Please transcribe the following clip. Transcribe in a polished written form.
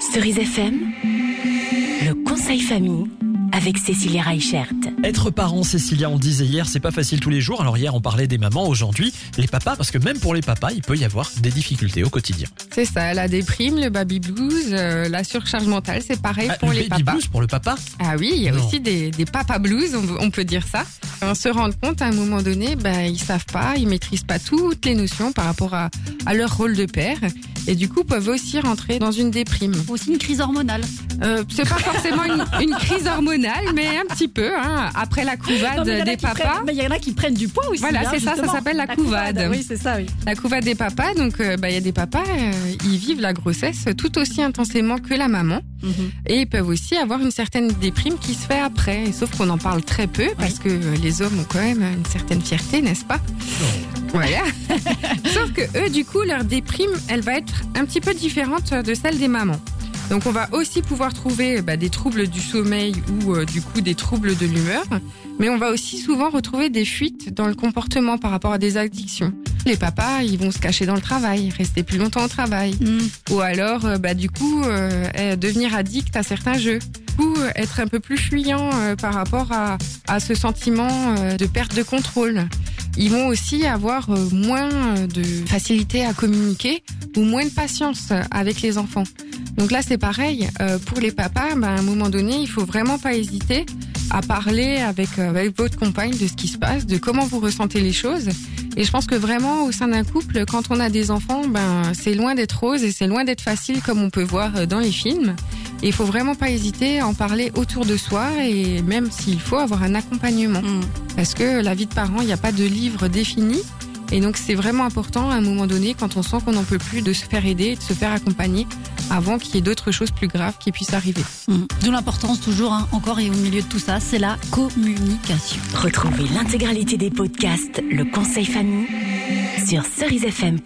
Cerise FM, le conseil famille avec Cécilia Reichert. Être parent, Cécilia, on disait hier, c'est pas facile tous les jours. Alors hier, on parlait des mamans, aujourd'hui, les papas, parce que même pour les papas, il peut y avoir des difficultés au quotidien. C'est ça, la déprime, le baby blues, la surcharge mentale, c'est pareil pour les papas. Le baby blues pour le papa ? Ah oui, il y a aussi des papa blues, on peut dire ça. On se rend compte à un moment donné, ils savent pas, ils maîtrisent pas toutes les notions par rapport à leur rôle de père. Et du coup, peuvent aussi rentrer dans une déprime. Aussi une crise hormonale. C'est pas forcément une crise hormonale, mais un petit peu. Après la couvade des papas. Il y en a qui prennent du poids aussi. Voilà, c'est ça s'appelle la couvade. Oui, c'est ça, oui. La couvade des papas, donc il y a des papas, ils vivent la grossesse tout aussi intensément que la maman. Et ils peuvent aussi avoir une certaine déprime qui se fait après. Sauf qu'on en parle très peu, parce que les hommes ont quand même une certaine fierté, n'est-ce pas ? Voilà. Sauf que eux, du coup, leur déprime, elle va être un petit peu différente de celle des mamans. Donc on va aussi pouvoir trouver des troubles du sommeil ou du coup des troubles de l'humeur, mais on va aussi souvent retrouver des fuites dans le comportement par rapport à des addictions. Les papas, ils vont se cacher dans le travail, rester plus longtemps au travail, ou alors devenir addict à certains jeux, ou être un peu plus fuyant par rapport à ce sentiment de perte de contrôle. Ils vont aussi avoir moins de facilité à communiquer ou moins de patience avec les enfants. Donc là, c'est pareil. Pour les papas, à un moment donné, il faut vraiment pas hésiter à parler avec votre compagne de ce qui se passe, de comment vous ressentez les choses. Et je pense que vraiment, au sein d'un couple, quand on a des enfants, c'est loin d'être rose et c'est loin d'être facile comme on peut voir dans les films. Et il faut vraiment pas hésiter à en parler autour de soi et même s'il faut avoir un accompagnement. Parce que la vie de parent, il n'y a pas de livre défini. Et donc c'est vraiment important à un moment donné, quand on sent qu'on n'en peut plus, de se faire aider, de se faire accompagner avant qu'il y ait d'autres choses plus graves qui puissent arriver. D'où l'importance toujours, encore et au milieu de tout ça, c'est la communication. Retrouvez l'intégralité des podcasts Le Conseil Famille sur cerisefm.fr.